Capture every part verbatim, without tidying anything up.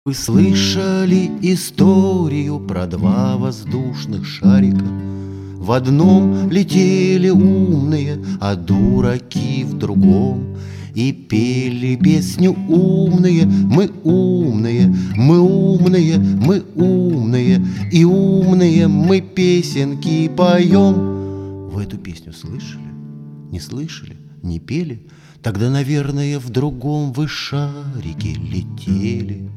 Вы слышали историю про два воздушных шарика? В одном летели умные, а дураки в другом. И пели песню умные, мы умные, мы умные, мы умные, и умные мы песенки поем. Вы эту песню слышали? Не слышали? Не пели? Тогда, наверное, в другом вы шарике летели.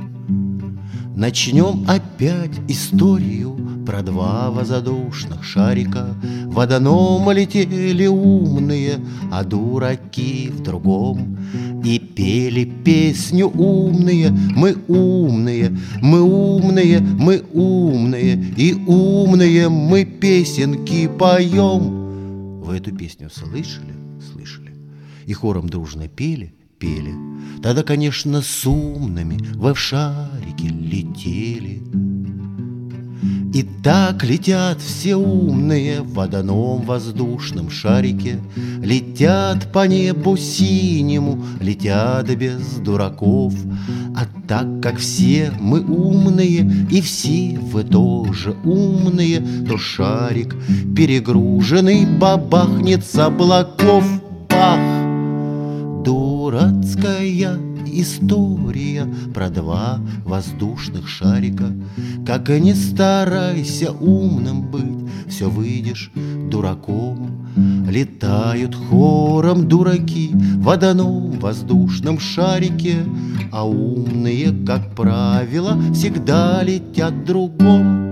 Начнем опять историю про два воздушных шарика. В одном летели умные, а дураки в другом. И пели песню умные, мы умные, мы умные, мы умные, и умные мы песенки поем. Вы эту песню слышали? Слышали. И хором дружно пели? Пели. Тогда, конечно, с умными вы в шарике летели. И так летят все умные в одном воздушном шарике. Летят по небу синему, летят без дураков. А так как все мы умные, и все вы тоже умные, то шарик перегруженный бабахнет с облаков. Бах! Дурацкая история про два воздушных шарика. Как ни старайся умным быть, все выйдешь дураком. Летают хором дураки в одном воздушном шарике, а умные, как правило, всегда летят в другом.